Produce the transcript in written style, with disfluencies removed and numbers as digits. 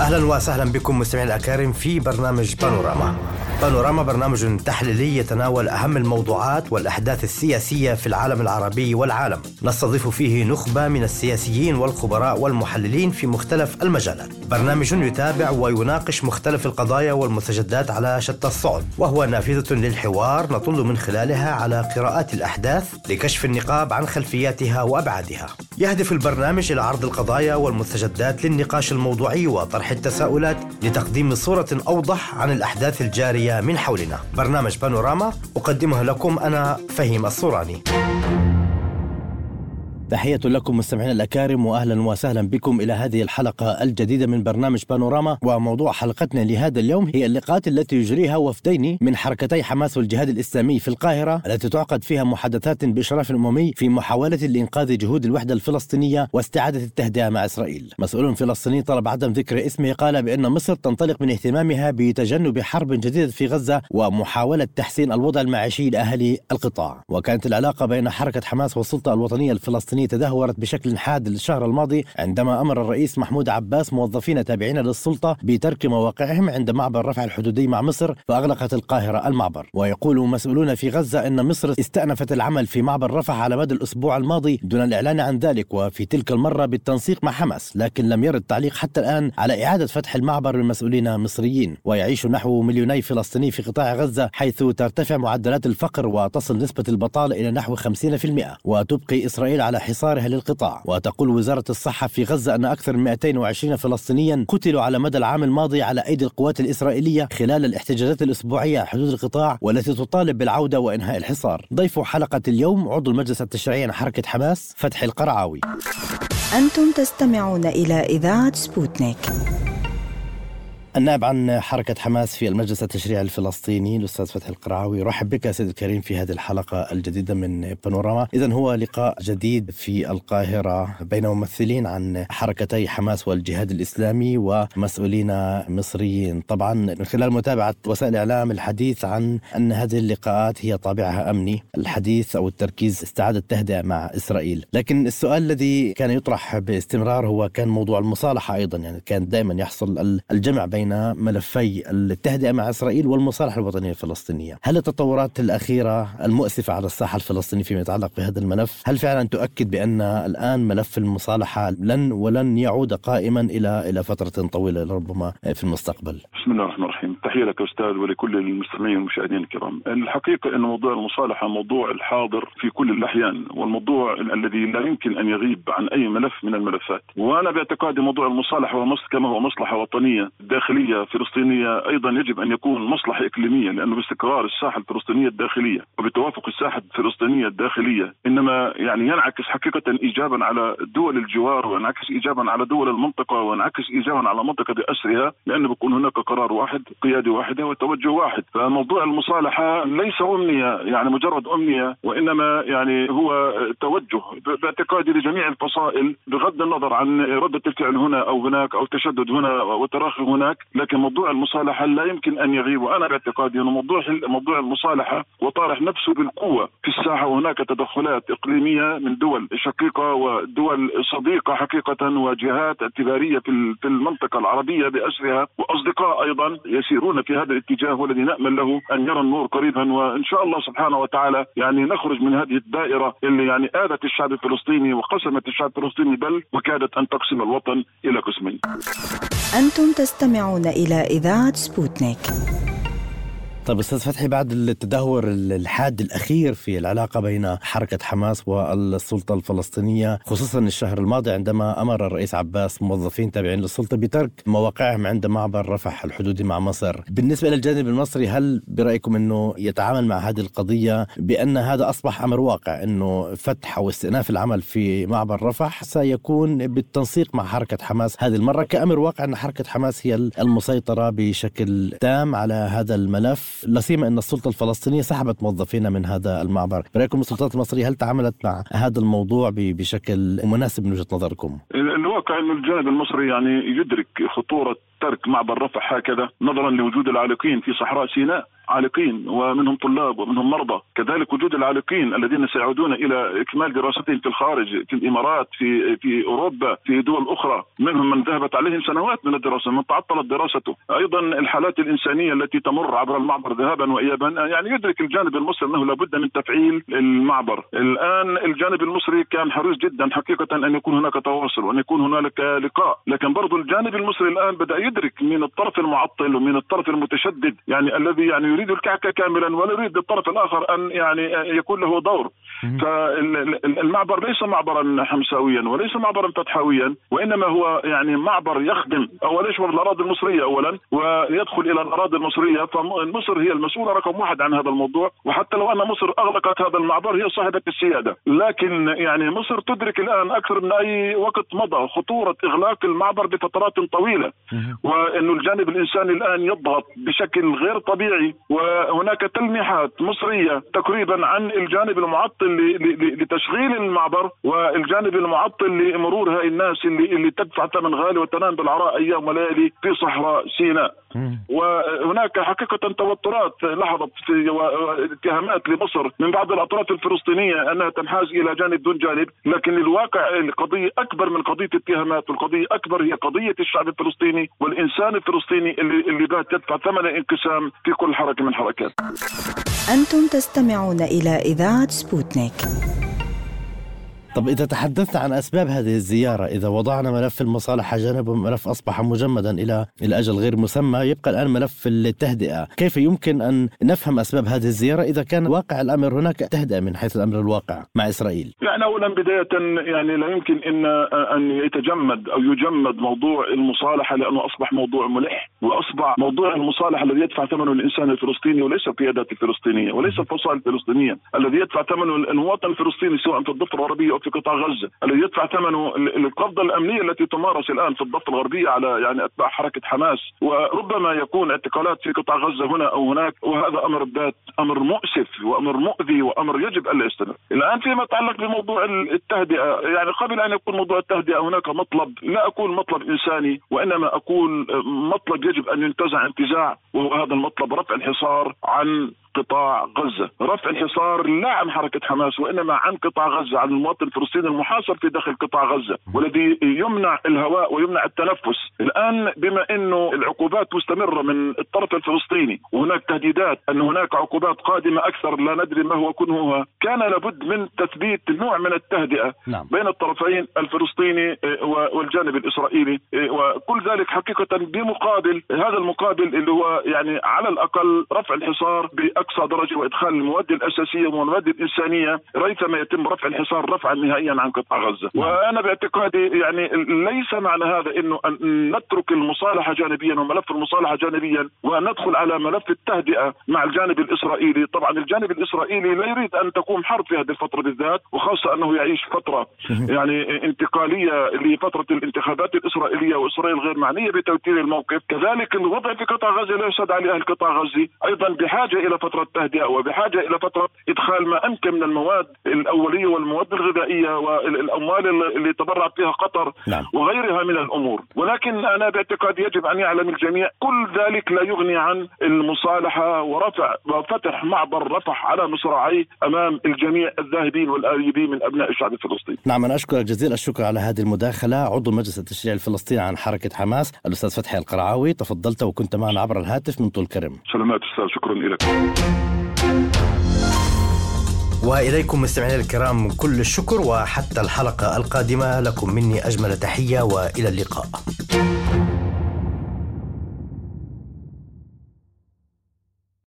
أهلا وسهلا بكم مستمعين الأكارم في برنامج بانوراما. بانوراما برنامج تحليلي يتناول أهم الموضوعات والأحداث السياسية في العالم العربي والعالم. نستضيف فيه نخبة من السياسيين والخبراء والمحللين في مختلف المجالات. برنامج يتابع ويناقش مختلف القضايا والمستجدات على شتى الصعد، وهو نافذة للحوار نطل من خلالها على قراءات الأحداث لكشف النقاب عن خلفياتها وأبعادها. يهدف البرنامج إلى عرض القضايا والمستجدات للنقاش الموضوعي وطرح التساؤلات لتقديم صورة أوضح عن الأحداث الجارية من حولنا. برنامج بانوراما أقدمه لكم أنا فهيم الصوراني. تحية لكم مستمعين الأكارم وأهلا وسهلا بكم إلى هذه الحلقة الجديدة من برنامج بانوراما. وموضوع حلقتنا لهذا اليوم هي اللقاءات التي يجريها وفدين من حركتي حماس والجهاد الإسلامي في القاهرة، التي تعقد فيها محادثات بإشراف أممي في محاولة لإنقاذ جهود الوحدة الفلسطينية واستعادة التهدئة مع إسرائيل. مسؤول فلسطيني طلب عدم ذكر اسمه قال بأن مصر تنطلق من اهتمامها بتجنب حرب جديدة في غزة ومحاولة تحسين الوضع المعيشي لأهل القطاع. وكانت العلاقة بين حركة حماس والسلطة الوطنية الفلسطينية تدهورت بشكل حاد الشهر الماضي عندما أمر الرئيس محمود عباس موظفين تابعين للسلطة بترك مواقعهم عند معبر رفح الحدودي مع مصر، فأغلقت القاهرة المعبر. ويقول مسؤولون في غزة أن مصر استأنفت العمل في معبر رفح على مدى الأسبوع الماضي دون الإعلان عن ذلك، وفي تلك المرة بالتنسيق مع حماس، لكن لم يرد تعليق حتى الآن على إعادة فتح المعبر من مسؤولين مصريين. ويعيش نحو 2 فلسطيني في قطاع غزة، حيث ترتفع معدلات الفقر وتصل نسبة البطالة إلى نحو 50%، وتبقي إسرائيل على حصارها للقطاع. وتقول وزارة الصحة في غزة أن أكثر من 220 فلسطينيا قتلوا على مدى العام الماضي على أيدي القوات الإسرائيلية خلال الاحتجاجات الأسبوعية على حدود القطاع، والتي تطالب بالعودة وإنهاء الحصار. ضيف حلقة اليوم عضو المجلس التشريعي لحركة حماس فتحي القرعاوي. أنتم تستمعون إلى إذاعة سبوتنيك. النائب عن حركة حماس في المجلس التشريعي الفلسطيني الأستاذ فتحي القرعاوي، رحب بك سيد الكريم في هذه الحلقة الجديدة من بانوراما. إذن هو لقاء جديد في القاهرة بين ممثلين عن حركتي حماس والجهاد الإسلامي ومسؤولين مصريين. طبعا من خلال متابعة وسائل الإعلام الحديث عن أن هذه اللقاءات هي طابعها أمني، الحديث أو التركيز استعادة التهدئة مع إسرائيل. لكن السؤال الذي كان يطرح باستمرار هو كان موضوع المصالحة أيضا، يعني كان دائما يحصل الجمع بين ملفي التهدئة مع إسرائيل والمصالحة الوطنية الفلسطينية. هل التطورات الأخيرة المؤسفة على الساحة الفلسطينية فيما يتعلق بهذا الملف هل فعلا تؤكد بأن الآن ملف المصالحة لن يعود قائما إلى فترة طويلة ربما في المستقبل؟ بسم الله الرحمن الرحيم. تحية لك أستاذ ولكل المستمعين والمشاهدين الكرام. الحقيقة أن موضوع المصالحة موضوع الحاضر في كل الأحيان، والموضوع الذي لا يمكن أن يغيب عن أي ملف من الملفات. وأنا باعتقادي موضوع المصالحة كما هو مصلحة وطنية داخلية فلسطينية، أيضا يجب أن يكون مصلحة إقليمية، لأنه باستقرار الساحة الفلسطينية الداخلية وبتوافق الساحة الفلسطينية الداخلية إنما ينعكس حقيقة إيجابا على دول الجوار، وينعكس إيجابا على دول المنطقة، وينعكس إيجابا على منطقة بأسرها، لأنه بيكون هناك قرار واحد، قيادة واحدة، وتوجه واحد. فموضوع المصالحة ليس أمنية، مجرد أمنية، وإنما هو توجه باعتقادي لجميع الفصائل بغض النظر عن ردة الفعل هنا أو هناك أو تشدد هنا وتراخي هناك. لكن موضوع المصالحة لا يمكن أن يغيب، وأنا باعتقادي أن موضوع المصالحة وطارح نفسه بالقوة في الساحة، وهناك تدخلات إقليمية من دول شقيقة ودول صديقة حقيقة وجهات اعتبارية في المنطقة العربية بأسرها، وأصدقاء أيضا يسيرون في هذا الاتجاه، والذي نأمل له أن يرى النور قريبا، وإن شاء الله سبحانه وتعالى نخرج من هذه الدائرة اللي آذت الشعب الفلسطيني وقسمت الشعب الفلسطيني، بل وكادت أن تقسم الوطن إلى قسمين. أنتم تستمعون إلى إذاعة سبوتنيك. طيب أستاذ فتحي، بعد التدهور الحاد الأخير في العلاقة بين حركة حماس والسلطة الفلسطينية، خصوصا الشهر الماضي عندما أمر الرئيس عباس موظفين تابعين للسلطة بترك مواقعهم عند معبر رفح الحدودي مع مصر، بالنسبة للجانب المصري هل برأيكم أنه يتعامل مع هذه القضية بأن هذا أصبح أمر واقع، أنه فتح أو استئناف العمل في معبر رفح سيكون بالتنسيق مع حركة حماس هذه المرة كأمر واقع، أن حركة حماس هي المسيطرة بشكل تام على هذا الملف، لا سيما أن السلطة الفلسطينية سحبت موظفينا من هذا المعبر؟ برأيكم السلطات المصرية هل تعاملت مع هذا الموضوع بشكل مناسب من وجهة نظركم؟ الواقع أن الجانب المصري يدرك خطورة ترك معبر رفح هكذا نظرا لوجود العالقين في صحراء سيناء. عالقين ومنهم طلاب ومنهم مرضى، كذلك وجود العالقين الذين سيعودون إلى إكمال دراستهم في الخارج، في الإمارات، في أوروبا، في دول أخرى، منهم من ذهبت عليهم سنوات من الدراسة، من تعطلت دراسته. أيضا الحالات الإنسانية التي تمر عبر المعبر ذهابا وإيابا، يعني يدرك الجانب المصري أنه لابد من تفعيل المعبر. الآن الجانب المصري كان حريص جدا حقيقة أن يكون هناك تواصل وأن يكون هناك لقاء، لكن برضو الجانب المصري الآن بدأ يدرك من الطرف المعطل ومن الطرف المتشدد، يعني الذي يعني يريد الكعكة كاملا ولا يريد الطرف الآخر أن يعني يكون له دور. فالمعبر ليس معبرا حمساويا وليس معبرا فتحاويا، وإنما هو يعني معبر يخدم أولا يشمل الأراضي المصرية أولا ويدخل إلى الأراضي المصرية، فمصر هي المسؤولة رقم واحد عن هذا الموضوع. وحتى لو أن مصر أغلقت هذا المعبر هي صاحبة السيادة، لكن يعني مصر تدرك الآن أكثر من أي وقت مضى خطورة إغلاق المعبر بفترات طويلة، وأنه الجانب الإنساني الآن يضغط بشكل غير طبيعي، وهناك تلميحات مصرية تقريبا عن الجانب المعطل لتشغيل المعبر والجانب المعطل لمرور هاي الناس اللي تدفع ثمن غالي وتنام بالعراء أيام وليالي في صحراء سيناء. وهناك حقيقة توترات لحظت في اتهامات لمصر من بعض الأطراف الفلسطينية أنها تنحاز إلى جانب دون جانب، لكن الواقع القضية أكبر من قضية اتهامات، والقضية أكبر هي قضية الشعب الفلسطيني والإنسان الفلسطيني اللي بات يدفع ثمن الانقسام في كل حركة من حركات. أنتم تستمعون إلى إذاعة سبوتنيك. طب إذا تحدثنا عن أسباب هذه الزيارة، إذا وضعنا ملف المصالحة جانب وملف أصبح مجمدا إلى الأجل غير مسمى، يبقى الآن ملف التهدئة، كيف يمكن أن نفهم أسباب هذه الزيارة إذا كان واقع الأمر هناك تهدئة من حيث الأمر الواقع مع إسرائيل؟ يعني أولا بداية يعني لا يمكن أن يتجمد أو يجمد موضوع المصالحة، لأنه أصبح موضوع ملح، وأصبح موضوع المصالحة الذي يدفع ثمنه الإنسان الفلسطيني وليس القيادات الفلسطينية وليس الفصائل الفلسطينية، الذي يدفع ثمنه المواطن الفلسطيني سواء في الضفة الغربية أو في قطاع غزة، الذي يدفع ثمنه القبضة الأمنية التي تمارس الآن في الضفة الغربية على يعني أتباع حركة حماس، وربما يكون اعتقالات في قطاع غزة هنا أو هناك، وهذا أمر ذات أمر مؤسف وأمر مؤذي وأمر يجب ألا يستمر. الآن فيما يتعلق بموضوع التهدئة، يعني قبل أن يكون موضوع التهدئة هناك مطلب، لا أقول مطلب إنساني وإنما أقول مطلب يجب أن ينتزع انتزاع، وهو هذا المطلب رفع الحصار عن قطاع غزة، رفع الحصار لا عن حركة حماس وإنما عن قطاع غزة، عن المواطن الفلسطيني المحاصر في داخل قطاع غزة والذي يمنع الهواء ويمنع التنفس. الآن بما أنه العقوبات مستمرة من الطرف الفلسطيني وهناك تهديدات أن هناك عقوبات قادمة أكثر لا ندري ما هو كنهها، كان لابد من تثبيت نوع من التهدئة بين الطرفين الفلسطيني والجانب الإسرائيلي، وكل ذلك حقيقة بمقابل هذا المقابل اللي هو يعني على الأقل رفع الحصار بأقصى درجة وإدخال المواد الأساسية والمواد الإنسانية ريثما يتم رفع الحصار رفعا نهائيا عن قطاع غزة. وأنا باعتقادي يعني ليس معنى هذا إنه أن نترك المصالحة جانبيا وملف المصالحة جانبيا وندخل على ملف التهدئة مع الجانب الإسرائيلي. طبعا الجانب الإسرائيلي لا يريد أن تقوم حرب في هذه الفترة بالذات، وخاصة أنه يعيش فترة يعني انتقالية لفترة الانتخابات الإسرائيلية، وإسرائيل غير معنية بتوتير الموقف. كذلك الوضع في قطاع غزة لا يسعد على أهل قطاع غزة، أيضا بحاجة إلى فترة تهدئة وبحاجة إلى فترة إدخال ما أمكن من المواد الأولية والمواد الغذائية والأموال اللي تبرعت فيها قطر وغيرها من الأمور. ولكن أنا باعتقاد يجب أن يعلم الجميع كل ذلك لا يغني عن المصالحة ورفع وفتح معبر رفح على مصراعيه أمام الجميع الذاهبين والآيبين من أبناء الشعب الفلسطيني. نعم، أنا أشكر جزيل الشكر على هذه المداخلة. عضو مجلس التشريع الفلسطيني عن حركة حماس الأستاذ فتحي القرعاوي، تفضلت وكنت معنا عبر الهاتف من طول كرم. سلامات أستاذ، شكرا لك. وإليكم مستمعينا الكرام كل الشكر، وحتى الحلقة القادمة لكم مني أجمل تحية وإلى اللقاء.